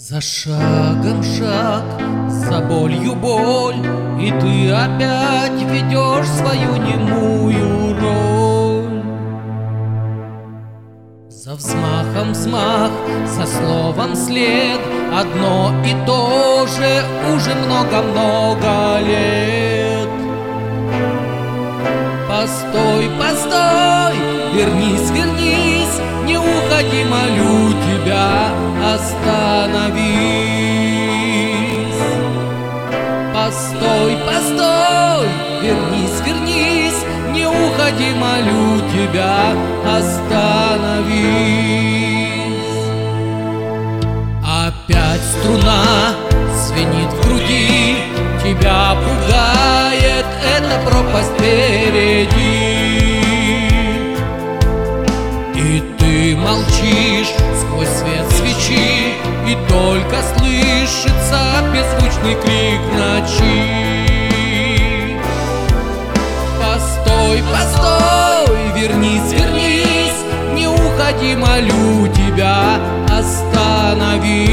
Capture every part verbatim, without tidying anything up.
За шагом шаг, за болью боль, и ты опять ведешь свою немую роль. За взмахом взмах, за словом след, одно и то же уже много-много лет. Постой, постой, вернись, вернись, не уходи, молю тебя, остановись. Постой, постой, вернись, вернись, не уходи, молю тебя, остановись. Опять струна звенит в груди, тебя пугает эта пропасть впереди. И ты молчишь сквозь свет свечи, и только слышится беззвучный крик ночи. Постой, постой, вернись, вернись, не уходи, молю тебя, остановись.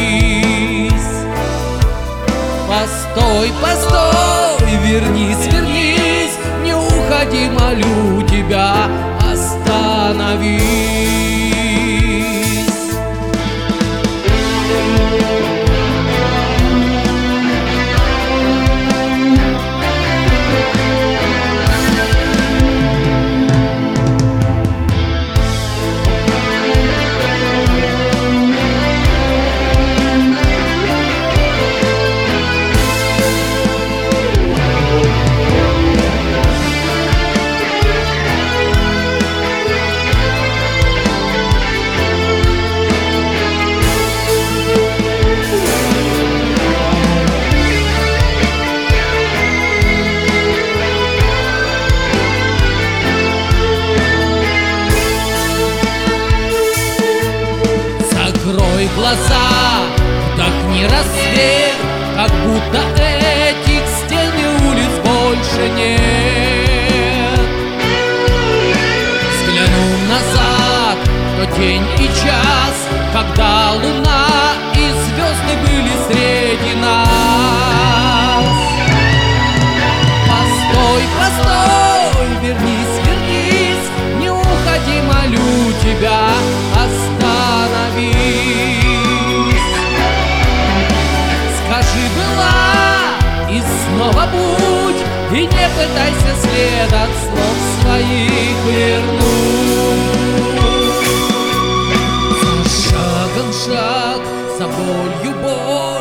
Постой, постой, вернись, вернись, не уходи, молю тебя, остановись. Закрой глаза, вдохни рассвет, как будто этих стен и улиц больше нет. Взглянув назад, в тот день и час, когда луна и звезды были среди нас. Постой, постой, вернись, вернись, не уходи, молю тебя, остановись. Скажи «была» и снова будь, и не пытайся след от слов своих вернуть. За шагом шаг, за болью боль,